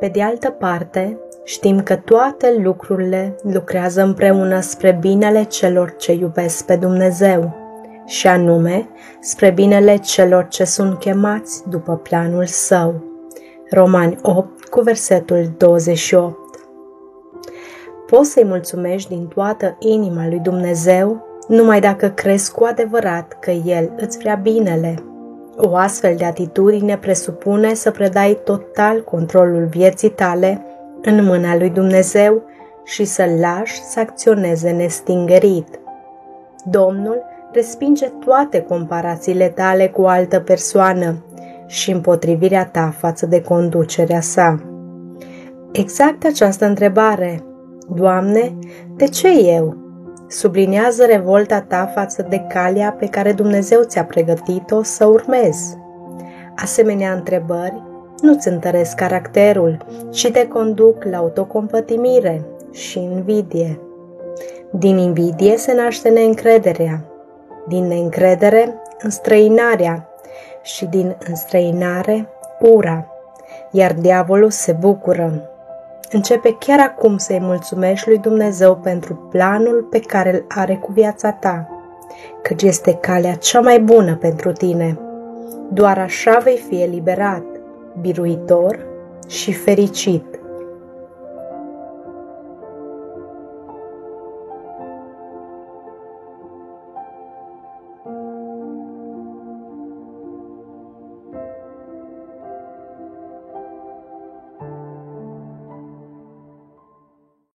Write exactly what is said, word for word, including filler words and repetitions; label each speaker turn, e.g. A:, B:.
A: Pe de altă parte, știm că toate lucrurile lucrează împreună spre binele celor ce iubesc pe Dumnezeu, și anume spre binele celor ce sunt chemați după planul Său. Romani opt cu versetul douăzeci și opt. Poți să-i mulțumești din toată inima lui Dumnezeu numai dacă crezi cu adevărat că El îți vrea binele. O astfel de atitudine presupune să predai total controlul vieții tale în mâna lui Dumnezeu și să-L lași să acționeze nestingerit. Domnul respinge toate comparațiile tale cu o altă persoană și împotrivirea ta față de conducerea sa. Exact această întrebare, Doamne, de ce eu? Sublinează revolta ta față de calea pe care Dumnezeu ți-a pregătit-o să urmezi. Asemenea întrebări nu-ți întăresc caracterul, ci te conduc la autocompătimire și invidie. Din invidie se naște neîncrederea, din neîncredere înstrăinarea și din înstrăinare ura, iar diavolul se bucură. Începe chiar acum să-i mulțumești lui Dumnezeu pentru planul pe care îl are cu viața ta, căci este calea cea mai bună pentru tine. Doar așa vei fi eliberat, biruitor și fericit.